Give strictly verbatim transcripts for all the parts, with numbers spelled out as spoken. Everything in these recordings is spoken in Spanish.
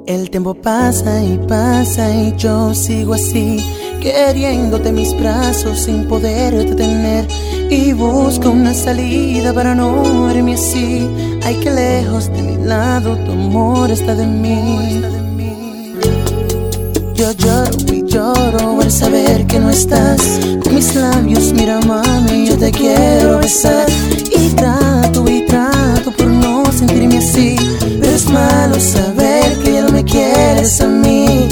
El tiempo pasa y pasa y yo sigo así, queriéndote en mis brazos sin poderte tener. Y busco una salida para no verme así. Ay, que lejos de mi lado tu amor está de mí. Yo lloro y lloro al saber que no estás. Con mis labios, mira mami, yo te quiero besar. Y trato y trato por no sentirme así, pero es malo saber que ya no me quieres a mí.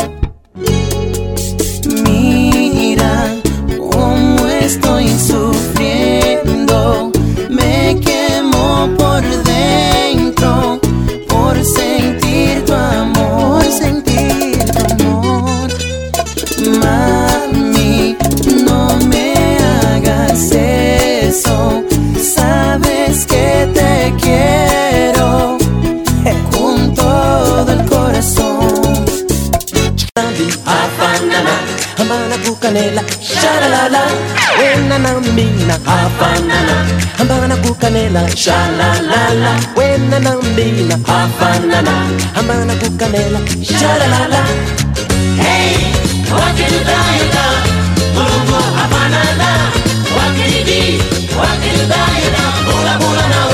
Mira cómo estoy sufriendo, me quemo por dentro por sentir tu amor, sentir tu amor. Mami, no me hagas eso, sabes que te quiero con todo el corazón. Afanana, Hamana Kukanela, Shalalala, Wenana Mina, Afanana, Hamana Kukanela, Shalalala, Wenana Mina, Afanana, Hamana Kukanela, Shalalala. Hey, what can you do? Mulugu Afanana, what can you do? What can you do? Mula mula now.